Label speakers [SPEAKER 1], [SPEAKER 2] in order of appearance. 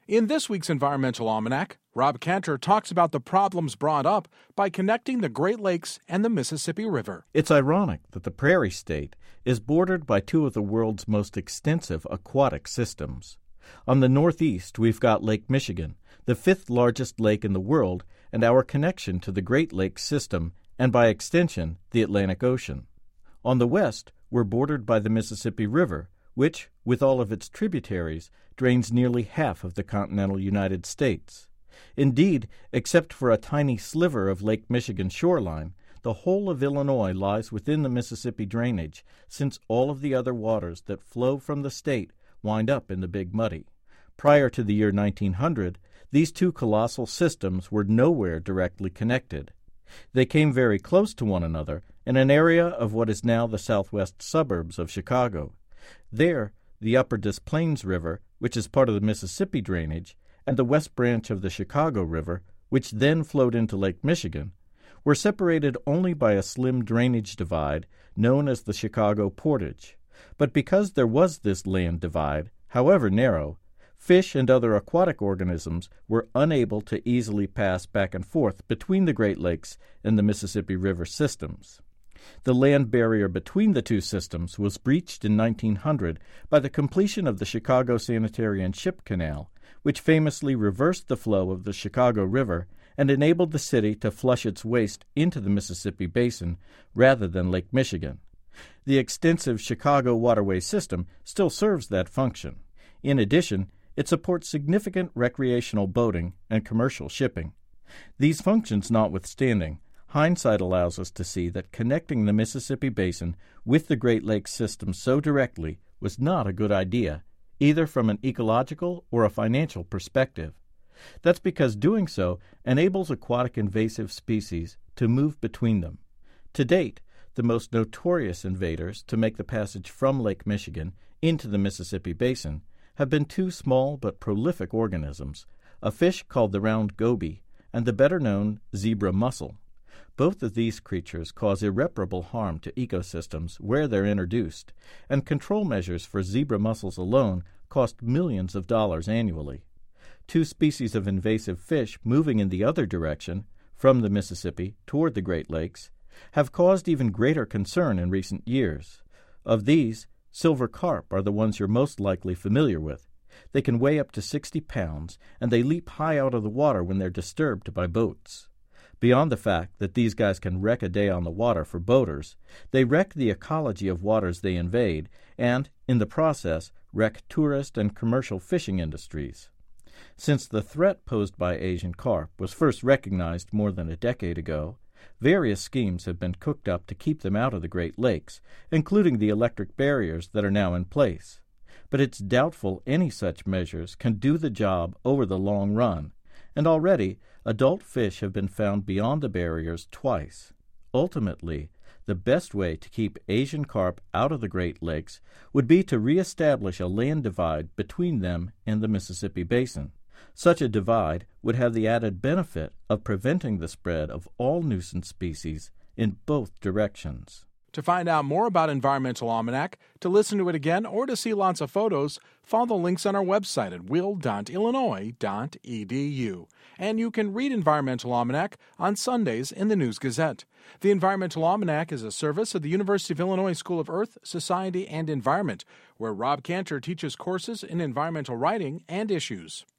[SPEAKER 1] In this week's Environmental Almanac, Rob Cantor talks about the problems brought up by connecting the Great Lakes and the Mississippi River.
[SPEAKER 2] It's ironic that the Prairie State is bordered by two of the world's most extensive aquatic systems. On the northeast, we've got Lake Michigan, the fifth largest lake in the world, and our connection to the Great Lakes system, and by extension, the Atlantic Ocean. On the west, we're bordered by the Mississippi River, which, with all of its tributaries, drains nearly half of the continental United States. Indeed, except for a tiny sliver of Lake Michigan's shoreline, the whole of Illinois lies within the Mississippi drainage, since all of the other waters that flow from the state wind up in the Big Muddy. Prior to the year 1900, these two colossal systems were nowhere directly connected. They came very close to one another in an area of what is now the southwest suburbs of Chicago. There, the Upper Des Plaines River, which is part of the Mississippi drainage, and the West Branch of the Chicago River, which then flowed into Lake Michigan, were separated only by a slim drainage divide known as the Chicago Portage. But because there was this land divide, however narrow, fish and other aquatic organisms were unable to easily pass back and forth between the Great Lakes and the Mississippi River systems. The land barrier between the two systems was breached in 1900 by the completion of the Chicago Sanitary and Ship Canal, which famously reversed the flow of the Chicago River and enabled the city to flush its waste into the Mississippi Basin rather than Lake Michigan. The extensive Chicago waterway system still serves that function. In addition, it supports significant recreational boating and commercial shipping. These functions notwithstanding, hindsight allows us to see that connecting the Mississippi Basin with the Great Lakes system so directly was not a good idea, either from an ecological or a financial perspective. That's because doing so enables aquatic invasive species to move between them. To date, the most notorious invaders to make the passage from Lake Michigan into the Mississippi Basin have been two small but prolific organisms, a fish called the round goby and the better-known zebra mussel. Both of these creatures cause irreparable harm to ecosystems where they're introduced, and control measures for zebra mussels alone cost millions of dollars annually. Two species of invasive fish moving in the other direction, from the Mississippi toward the Great Lakes, have caused even greater concern in recent years. Of these, silver carp are the ones you're most likely familiar with. They can weigh up to 60 pounds, and they leap high out of the water when they're disturbed by boats. Beyond the fact that these guys can wreck a day on the water for boaters, they wreck the ecology of waters they invade and, in the process, wreck tourist and commercial fishing industries. Since the threat posed by Asian carp was first recognized more than a decade ago, various schemes have been cooked up to keep them out of the Great Lakes, including the electric barriers that are now in place. But it's doubtful any such measures can do the job over the long run, and already adult fish have been found beyond the barriers twice. Ultimately, the best way to keep Asian carp out of the Great Lakes would be to reestablish a land divide between them and the Mississippi Basin. Such a divide would have the added benefit of preventing the spread of all nuisance species in both directions.
[SPEAKER 1] To find out more about Environmental Almanac, to listen to it again, or to see lots of photos, follow the links on our website at will.illinois.edu. And you can read Environmental Almanac on Sundays in the News Gazette. The Environmental Almanac is a service of the University of Illinois School of Earth, Society, and Environment, where Rob Cantor teaches courses in environmental writing and issues.